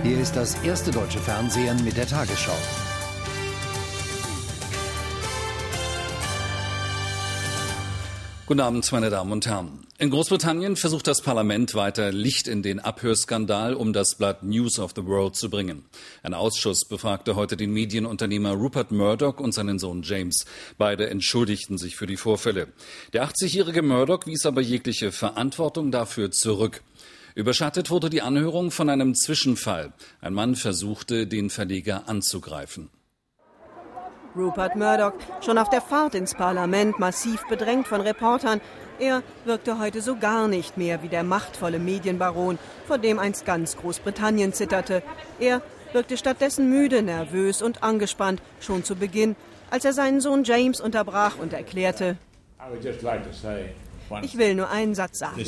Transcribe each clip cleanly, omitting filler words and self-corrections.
Hier ist das erste deutsche Fernsehen mit der Tagesschau. Guten Abend, meine Damen und Herren. In Großbritannien versucht das Parlament weiter Licht in den Abhörskandal um das Blatt News of the World zu bringen. Ein Ausschuss befragte heute den Medienunternehmer Rupert Murdoch und seinen Sohn James. Beide entschuldigten sich für die Vorfälle. Der 80-jährige Murdoch wies aber jegliche Verantwortung dafür zurück. Überschattet wurde die Anhörung von einem Zwischenfall. Ein Mann versuchte, den Verleger anzugreifen. Rupert Murdoch, schon auf der Fahrt ins Parlament massiv bedrängt von Reportern. Er wirkte heute so gar nicht mehr wie der machtvolle Medienbaron, vor dem einst ganz Großbritannien zitterte. Er wirkte stattdessen müde, nervös und angespannt, schon zu Beginn, als er seinen Sohn James unterbrach und erklärte: Ich will nur einen Satz sagen.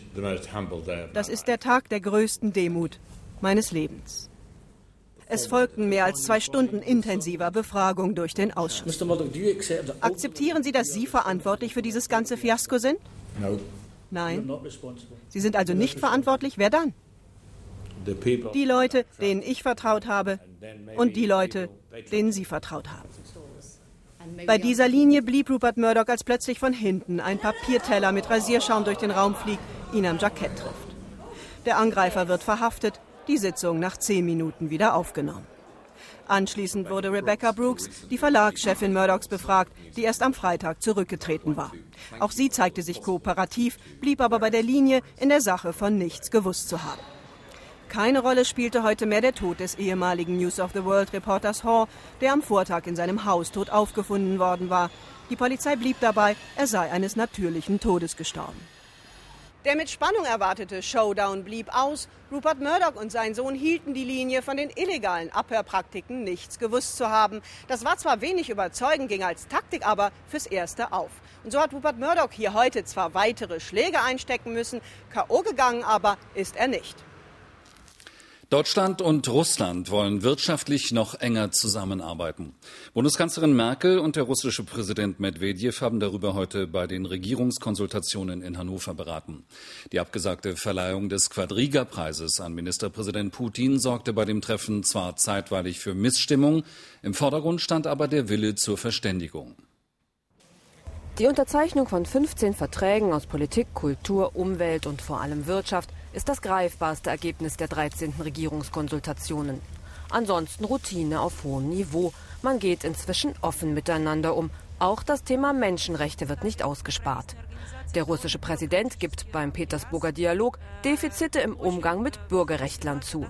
Das ist der Tag der größten Demut meines Lebens. Es folgten mehr als 2 Stunden intensiver Befragung durch den Ausschuss. Akzeptieren Sie, dass Sie verantwortlich für dieses ganze Fiasko sind? Nein. Sie sind also nicht verantwortlich. Wer dann? Die Leute, denen ich vertraut habe, und die Leute, denen Sie vertraut haben. Bei dieser Linie blieb Rupert Murdoch, als plötzlich von hinten ein Papierteller mit Rasierschaum durch den Raum fliegt, ihn am Jackett trifft. Der Angreifer wird verhaftet. Die Sitzung nach 10 Minuten wieder aufgenommen. Anschließend wurde Rebecca Brooks, die Verlagschefin Murdochs, befragt, die erst am Freitag zurückgetreten war. Auch sie zeigte sich kooperativ, blieb aber bei der Linie, in der Sache von nichts gewusst zu haben. Keine Rolle spielte heute mehr der Tod des ehemaligen News of the World Reporters Hall, der am Vortag in seinem Haus tot aufgefunden worden war. Die Polizei blieb dabei, er sei eines natürlichen Todes gestorben. Der mit Spannung erwartete Showdown blieb aus. Rupert Murdoch und sein Sohn hielten die Linie, von den illegalen Abhörpraktiken nichts gewusst zu haben. Das war zwar wenig überzeugend, ging als Taktik aber fürs Erste auf. Und so hat Rupert Murdoch hier heute zwar weitere Schläge einstecken müssen, K.O. gegangen aber ist er nicht. Deutschland und Russland wollen wirtschaftlich noch enger zusammenarbeiten. Bundeskanzlerin Merkel und der russische Präsident Medwedew haben darüber heute bei den Regierungskonsultationen in Hannover beraten. Die abgesagte Verleihung des Quadriga-Preises an Ministerpräsident Putin sorgte bei dem Treffen zwar zeitweilig für Missstimmung, im Vordergrund stand aber der Wille zur Verständigung. Die Unterzeichnung von 15 Verträgen aus Politik, Kultur, Umwelt und vor allem Wirtschaft ist das greifbarste Ergebnis der 13. Regierungskonsultationen. Ansonsten Routine auf hohem Niveau. Man geht inzwischen offen miteinander um. Auch das Thema Menschenrechte wird nicht ausgespart. Der russische Präsident gibt beim Petersburger Dialog Defizite im Umgang mit Bürgerrechtlern zu.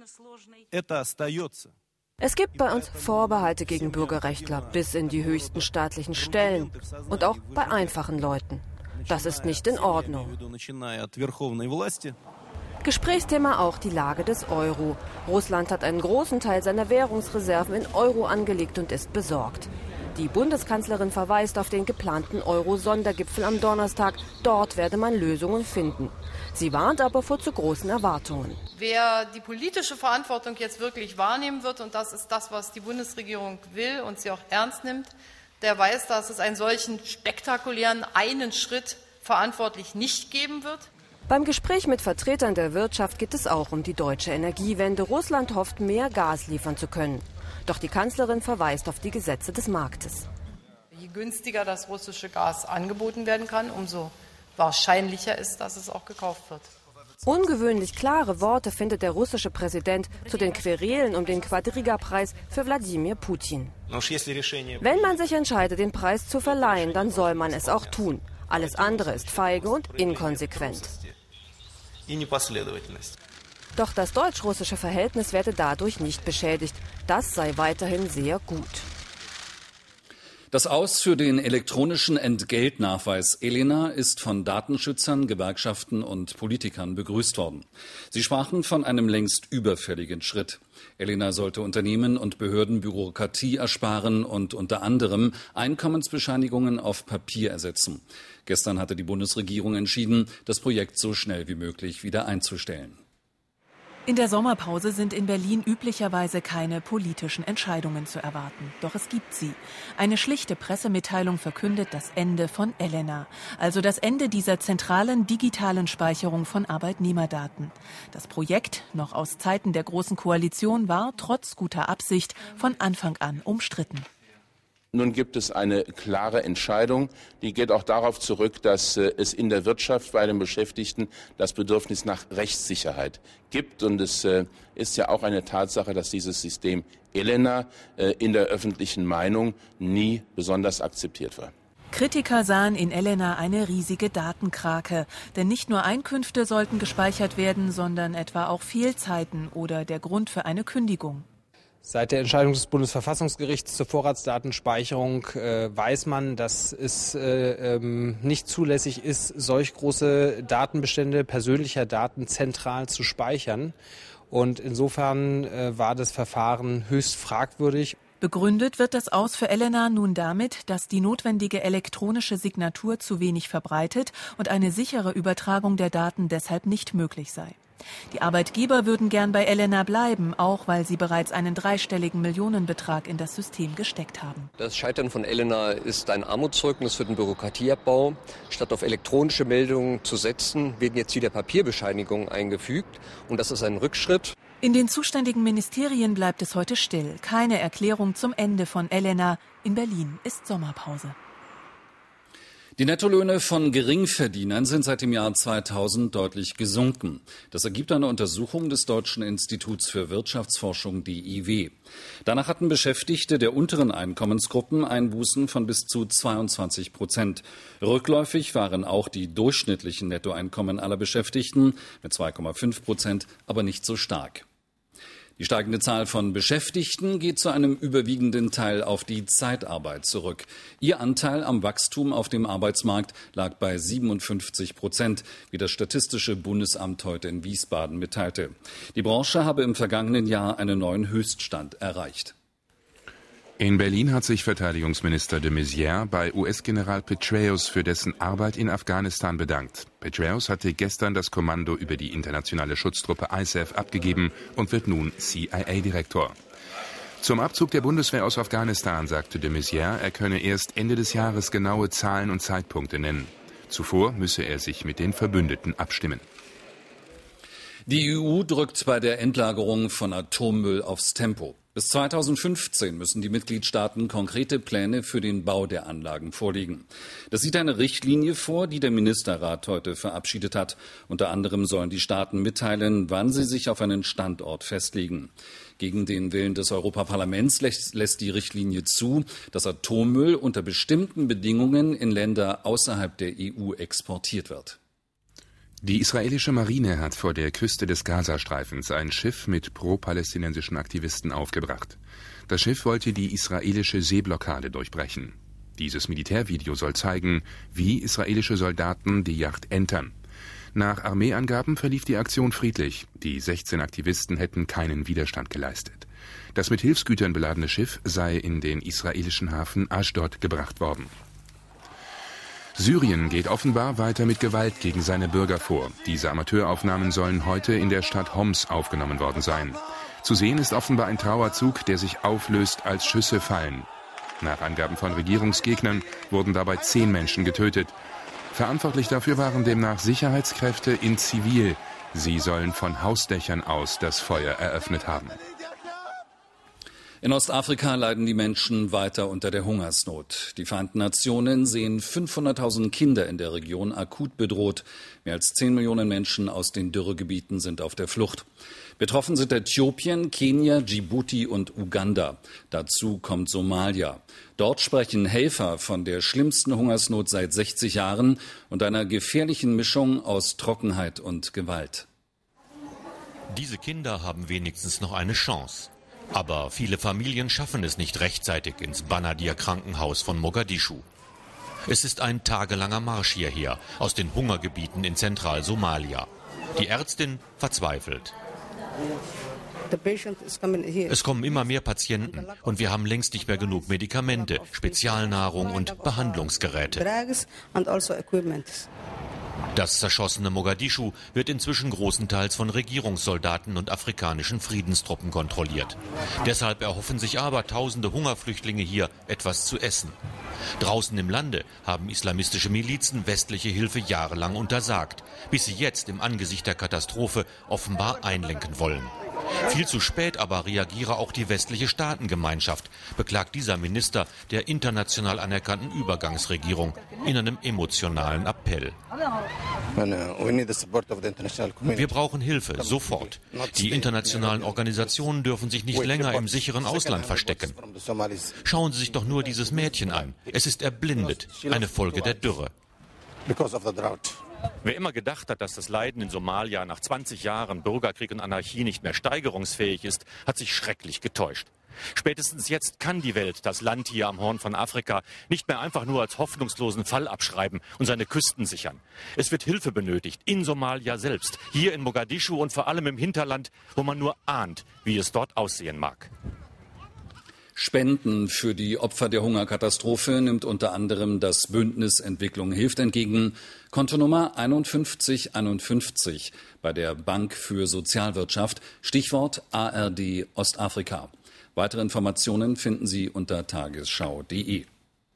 Es gibt bei uns Vorbehalte gegen Bürgerrechtler bis in die höchsten staatlichen Stellen und auch bei einfachen Leuten. Das ist nicht in Ordnung. Gesprächsthema auch die Lage des Euro. Russland hat einen großen Teil seiner Währungsreserven in Euro angelegt und ist besorgt. Die Bundeskanzlerin verweist auf den geplanten Euro-Sondergipfel am Donnerstag. Dort werde man Lösungen finden. Sie warnt aber vor zu großen Erwartungen. Wer die politische Verantwortung jetzt wirklich wahrnehmen wird, und das ist das, was die Bundesregierung will und sie auch ernst nimmt, der weiß, dass es einen solchen spektakulären einen Schritt verantwortlich nicht geben wird. Beim Gespräch mit Vertretern der Wirtschaft geht es auch um die deutsche Energiewende. Russland hofft, mehr Gas liefern zu können. Doch die Kanzlerin verweist auf die Gesetze des Marktes. Je günstiger das russische Gas angeboten werden kann, umso wahrscheinlicher ist, dass es auch gekauft wird. Ungewöhnlich klare Worte findet der russische Präsident zu den Querelen um den Quadriga-Preis für Wladimir Putin. Wenn man sich entscheidet, den Preis zu verleihen, dann soll man es auch tun. Alles andere ist feige und inkonsequent. Doch das deutsch-russische Verhältnis werde dadurch nicht beschädigt. Das sei weiterhin sehr gut. Das Aus für den elektronischen Entgeltnachweis ELENA ist von Datenschützern, Gewerkschaften und Politikern begrüßt worden. Sie sprachen von einem längst überfälligen Schritt. ELENA sollte Unternehmen und Behörden Bürokratie ersparen und unter anderem Einkommensbescheinigungen auf Papier ersetzen. Gestern hatte die Bundesregierung entschieden, das Projekt so schnell wie möglich wieder einzustellen. In der Sommerpause sind in Berlin üblicherweise keine politischen Entscheidungen zu erwarten. Doch es gibt sie. Eine schlichte Pressemitteilung verkündet das Ende von Elena, also das Ende dieser zentralen digitalen Speicherung von Arbeitnehmerdaten. Das Projekt, noch aus Zeiten der Großen Koalition, war trotz guter Absicht von Anfang an umstritten. Nun gibt es eine klare Entscheidung, die geht auch darauf zurück, dass es in der Wirtschaft bei den Beschäftigten das Bedürfnis nach Rechtssicherheit gibt. Und es ist ja auch eine Tatsache, dass dieses System Elena in der öffentlichen Meinung nie besonders akzeptiert war. Kritiker sahen in Elena eine riesige Datenkrake. Denn nicht nur Einkünfte sollten gespeichert werden, sondern etwa auch Fehlzeiten oder der Grund für eine Kündigung. Seit der Entscheidung des Bundesverfassungsgerichts zur Vorratsdatenspeicherung weiß man, dass es nicht zulässig ist, solch große Datenbestände persönlicher Daten zentral zu speichern. Und insofern war das Verfahren höchst fragwürdig. Begründet wird das Aus für Elena nun damit, dass die notwendige elektronische Signatur zu wenig verbreitet und eine sichere Übertragung der Daten deshalb nicht möglich sei. Die Arbeitgeber würden gern bei Elena bleiben, auch weil sie bereits einen dreistelligen Millionenbetrag in das System gesteckt haben. Das Scheitern von Elena ist ein Armutszeugnis für den Bürokratieabbau. Statt auf elektronische Meldungen zu setzen, werden jetzt wieder Papierbescheinigungen eingefügt. Und das ist ein Rückschritt. In den zuständigen Ministerien bleibt es heute still. Keine Erklärung zum Ende von Elena. In Berlin ist Sommerpause. Die Nettolöhne von Geringverdienern sind seit dem Jahr 2000 deutlich gesunken. Das ergibt eine Untersuchung des Deutschen Instituts für Wirtschaftsforschung DIW. Danach hatten Beschäftigte der unteren Einkommensgruppen Einbußen von bis zu 22%. Rückläufig waren auch die durchschnittlichen Nettoeinkommen aller Beschäftigten mit 2,5%, aber nicht so stark. Die steigende Zahl von Beschäftigten geht zu einem überwiegenden Teil auf die Zeitarbeit zurück. Ihr Anteil am Wachstum auf dem Arbeitsmarkt lag bei 57%, wie das Statistische Bundesamt heute in Wiesbaden mitteilte. Die Branche habe im vergangenen Jahr einen neuen Höchststand erreicht. In Berlin hat sich Verteidigungsminister de Maizière bei US-General Petraeus für dessen Arbeit in Afghanistan bedankt. Petraeus hatte gestern das Kommando über die internationale Schutztruppe ISAF abgegeben und wird nun CIA-Direktor. Zum Abzug der Bundeswehr aus Afghanistan sagte de Maizière, er könne erst Ende des Jahres genaue Zahlen und Zeitpunkte nennen. Zuvor müsse er sich mit den Verbündeten abstimmen. Die EU drückt bei der Endlagerung von Atommüll aufs Tempo. Bis 2015 müssen die Mitgliedstaaten konkrete Pläne für den Bau der Anlagen vorlegen. Das sieht eine Richtlinie vor, die der Ministerrat heute verabschiedet hat. Unter anderem sollen die Staaten mitteilen, wann sie sich auf einen Standort festlegen. Gegen den Willen des Europaparlaments lässt die Richtlinie zu, dass Atommüll unter bestimmten Bedingungen in Länder außerhalb der EU exportiert wird. Die israelische Marine hat vor der Küste des Gazastreifens ein Schiff mit pro-palästinensischen Aktivisten aufgebracht. Das Schiff wollte die israelische Seeblockade durchbrechen. Dieses Militärvideo soll zeigen, wie israelische Soldaten die Yacht entern. Nach Armeeangaben verlief die Aktion friedlich. Die 16 Aktivisten hätten keinen Widerstand geleistet. Das mit Hilfsgütern beladene Schiff sei in den israelischen Hafen Ashdod gebracht worden. Syrien geht offenbar weiter mit Gewalt gegen seine Bürger vor. Diese Amateuraufnahmen sollen heute in der Stadt Homs aufgenommen worden sein. Zu sehen ist offenbar ein Trauerzug, der sich auflöst, als Schüsse fallen. Nach Angaben von Regierungsgegnern wurden dabei 10 Menschen getötet. Verantwortlich dafür waren demnach Sicherheitskräfte in Zivil. Sie sollen von Hausdächern aus das Feuer eröffnet haben. In Ostafrika leiden die Menschen weiter unter der Hungersnot. Die Vereinten Nationen sehen 500.000 Kinder in der Region akut bedroht. Mehr als 10 Millionen Menschen aus den Dürregebieten sind auf der Flucht. Betroffen sind Äthiopien, Kenia, Djibouti und Uganda. Dazu kommt Somalia. Dort sprechen Helfer von der schlimmsten Hungersnot seit 60 Jahren und einer gefährlichen Mischung aus Trockenheit und Gewalt. Diese Kinder haben wenigstens noch eine Chance. Aber viele Familien schaffen es nicht rechtzeitig ins Banadir-Krankenhaus von Mogadischu. Es ist ein tagelanger Marsch hierher, aus den Hungergebieten in Zentralsomalia. Die Ärztin verzweifelt. Es kommen immer mehr Patienten und wir haben längst nicht mehr genug Medikamente, Spezialnahrung und Behandlungsgeräte. Das zerschossene Mogadischu wird inzwischen großenteils von Regierungssoldaten und afrikanischen Friedenstruppen kontrolliert. Deshalb erhoffen sich aber tausende Hungerflüchtlinge hier etwas zu essen. Draußen im Lande haben islamistische Milizen westliche Hilfe jahrelang untersagt, bis sie jetzt im Angesicht der Katastrophe offenbar einlenken wollen. Viel zu spät aber reagiere auch die westliche Staatengemeinschaft, beklagt dieser Minister der international anerkannten Übergangsregierung in einem emotionalen Appell. Wir brauchen Hilfe, sofort. Die internationalen Organisationen dürfen sich nicht länger im sicheren Ausland verstecken. Schauen Sie sich doch nur dieses Mädchen an. Es ist erblindet, eine Folge der Dürre. Wer immer gedacht hat, dass das Leiden in Somalia nach 20 Jahren Bürgerkrieg und Anarchie nicht mehr steigerungsfähig ist, hat sich schrecklich getäuscht. Spätestens jetzt kann die Welt das Land hier am Horn von Afrika nicht mehr einfach nur als hoffnungslosen Fall abschreiben und seine Küsten sichern. Es wird Hilfe benötigt, in Somalia selbst, hier in Mogadischu und vor allem im Hinterland, wo man nur ahnt, wie es dort aussehen mag. Spenden für die Opfer der Hungerkatastrophe nimmt unter anderem das Bündnis Entwicklung hilft entgegen. Kontonummer 5151 bei der Bank für Sozialwirtschaft, Stichwort ARD Ostafrika. Weitere Informationen finden Sie unter tagesschau.de.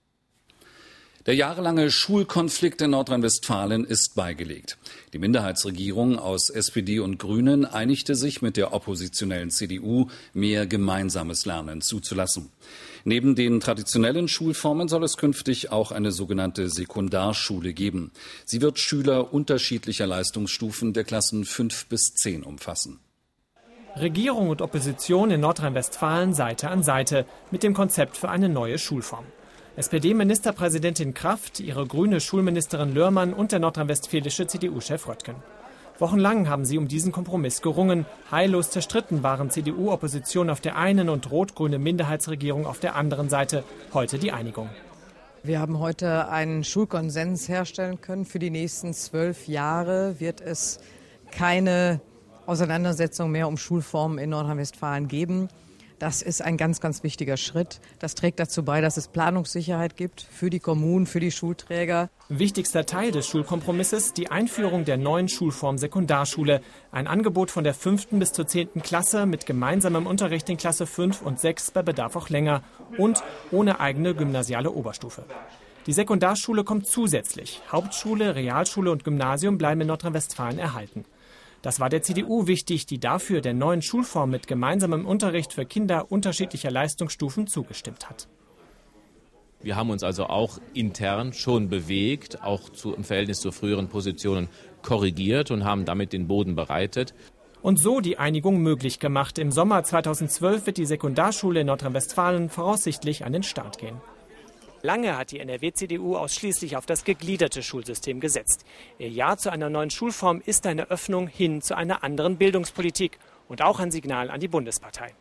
Der jahrelange Schulkonflikt in Nordrhein-Westfalen ist beigelegt. Die Minderheitsregierung aus SPD und Grünen einigte sich mit der oppositionellen CDU, mehr gemeinsames Lernen zuzulassen. Neben den traditionellen Schulformen soll es künftig auch eine sogenannte Sekundarschule geben. Sie wird Schüler unterschiedlicher Leistungsstufen der Klassen 5 bis 10 umfassen. Regierung und Opposition in Nordrhein-Westfalen Seite an Seite mit dem Konzept für eine neue Schulform. SPD-Ministerpräsidentin Kraft, ihre grüne Schulministerin Lörmann und der nordrhein-westfälische CDU-Chef Röttgen. Wochenlang haben sie um diesen Kompromiss gerungen. Heillos zerstritten waren CDU-Opposition auf der einen und rot-grüne Minderheitsregierung auf der anderen Seite. Heute die Einigung. Wir haben heute einen Schulkonsens herstellen können. Für die nächsten 12 Jahre wird es keine Auseinandersetzung mehr um Schulformen in Nordrhein-Westfalen geben. Das ist ein ganz, ganz wichtiger Schritt. Das trägt dazu bei, dass es Planungssicherheit gibt für die Kommunen, für die Schulträger. Wichtigster Teil des Schulkompromisses, die Einführung der neuen Schulform Sekundarschule. Ein Angebot von der 5. bis zur 10. Klasse mit gemeinsamem Unterricht in Klasse 5 und 6, bei Bedarf auch länger. Und ohne eigene gymnasiale Oberstufe. Die Sekundarschule kommt zusätzlich. Hauptschule, Realschule und Gymnasium bleiben in Nordrhein-Westfalen erhalten. Das war der CDU wichtig, die dafür der neuen Schulform mit gemeinsamem Unterricht für Kinder unterschiedlicher Leistungsstufen zugestimmt hat. Wir haben uns also auch intern schon bewegt, auch im Verhältnis zu früheren Positionen korrigiert und haben damit den Boden bereitet. Und so die Einigung möglich gemacht. Im Sommer 2012 wird die Sekundarschule in Nordrhein-Westfalen voraussichtlich an den Start gehen. Lange hat die NRW-CDU ausschließlich auf das gegliederte Schulsystem gesetzt. Ihr Ja zu einer neuen Schulform ist eine Öffnung hin zu einer anderen Bildungspolitik und auch ein Signal an die Bundespartei.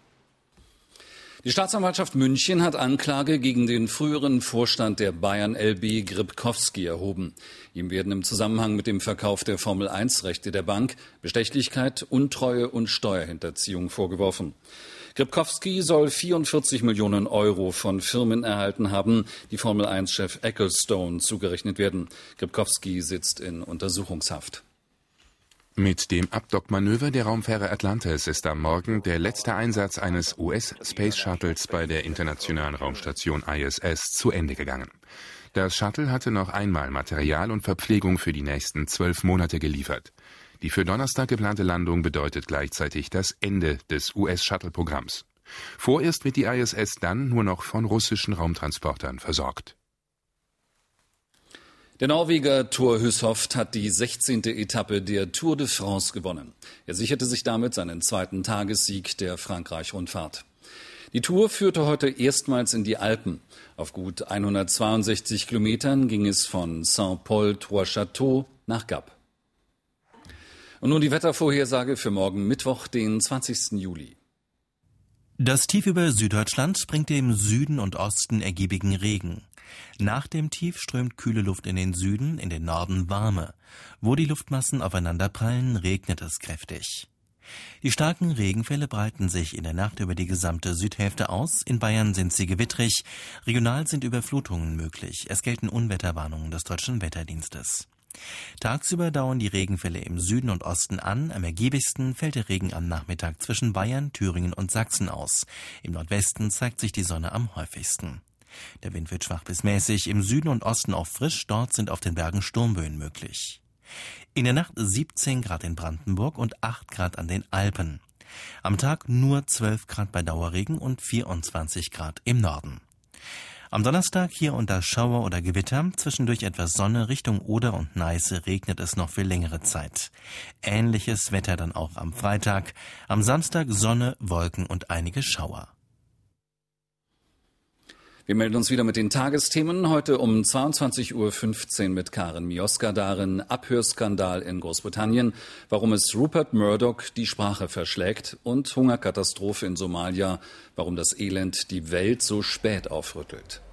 Die Staatsanwaltschaft München hat Anklage gegen den früheren Vorstand der Bayern LB Grybkowski erhoben. Ihm werden im Zusammenhang mit dem Verkauf der Formel-1-Rechte der Bank Bestechlichkeit, Untreue und Steuerhinterziehung vorgeworfen. Grybkowski soll 44 Millionen Euro von Firmen erhalten haben, die Formel-1-Chef Ecclestone zugerechnet werden. Grybkowski sitzt in Untersuchungshaft. Mit dem Abdockmanöver der Raumfähre Atlantis ist am Morgen der letzte Einsatz eines US-Space Shuttles bei der internationalen Raumstation ISS zu Ende gegangen. Das Shuttle hatte noch einmal Material und Verpflegung für die nächsten 12 Monate geliefert. Die für Donnerstag geplante Landung bedeutet gleichzeitig das Ende des US-Shuttle-Programms. Vorerst wird die ISS dann nur noch von russischen Raumtransportern versorgt. Der Norweger Thor Hushovd hat die 16. Etappe der Tour de France gewonnen. Er sicherte sich damit seinen zweiten Tagessieg der Frankreich-Rundfahrt. Die Tour führte heute erstmals in die Alpen. Auf gut 162 Kilometern ging es von Saint-Paul-Trois-Châteaux nach Gap. Und nun die Wettervorhersage für morgen Mittwoch, den 20. Juli. Das Tief über Süddeutschland bringt im Süden und Osten ergiebigen Regen. Nach dem Tief strömt kühle Luft in den Süden, in den Norden warme. Wo die Luftmassen aufeinanderprallen, regnet es kräftig. Die starken Regenfälle breiten sich in der Nacht über die gesamte Südhälfte aus. In Bayern sind sie gewittrig. Regional sind Überflutungen möglich. Es gelten Unwetterwarnungen des Deutschen Wetterdienstes. Tagsüber dauern die Regenfälle im Süden und Osten an. Am ergiebigsten fällt der Regen am Nachmittag zwischen Bayern, Thüringen und Sachsen aus. Im Nordwesten zeigt sich die Sonne am häufigsten. Der Wind wird schwach bis mäßig, im Süden und Osten auch frisch, dort sind auf den Bergen Sturmböen möglich. In der Nacht 17 Grad in Brandenburg und 8 Grad an den Alpen. Am Tag nur 12 Grad bei Dauerregen und 24 Grad im Norden. Am Donnerstag hier und da Schauer oder Gewitter, zwischendurch etwas Sonne, Richtung Oder und Neiße regnet es noch für längere Zeit. Ähnliches Wetter dann auch am Freitag, am Samstag Sonne, Wolken und einige Schauer. Wir melden uns wieder mit den Tagesthemen. Heute um 22.15 Uhr mit Karen Mioska darin. Abhörskandal in Großbritannien, warum es Rupert Murdoch die Sprache verschlägt, und Hungerkatastrophe in Somalia, warum das Elend die Welt so spät aufrüttelt.